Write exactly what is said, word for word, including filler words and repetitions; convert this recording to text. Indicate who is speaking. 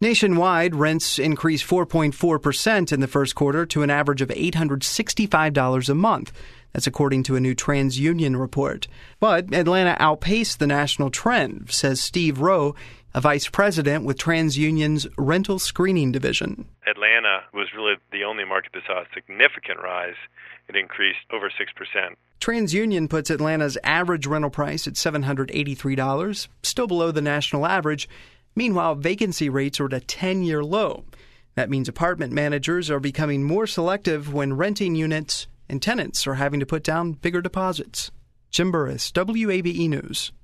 Speaker 1: Nationwide, rents increased four point four percent in the first quarter to an average of eight hundred sixty-five dollars a month. That's according to a new TransUnion report. But Atlanta outpaced the national trend, says Steve Rowe, a vice president with TransUnion's rental screening division.
Speaker 2: Atlanta was really the only market that saw a significant rise. It increased over six percent.
Speaker 1: TransUnion puts Atlanta's average rental price at seven hundred eighty-three dollars, still below the national average. Meanwhile, vacancy rates are at a ten-year low. That means apartment managers are becoming more selective when renting units, and tenants are having to put down bigger deposits. Jim Burris, W A B E News.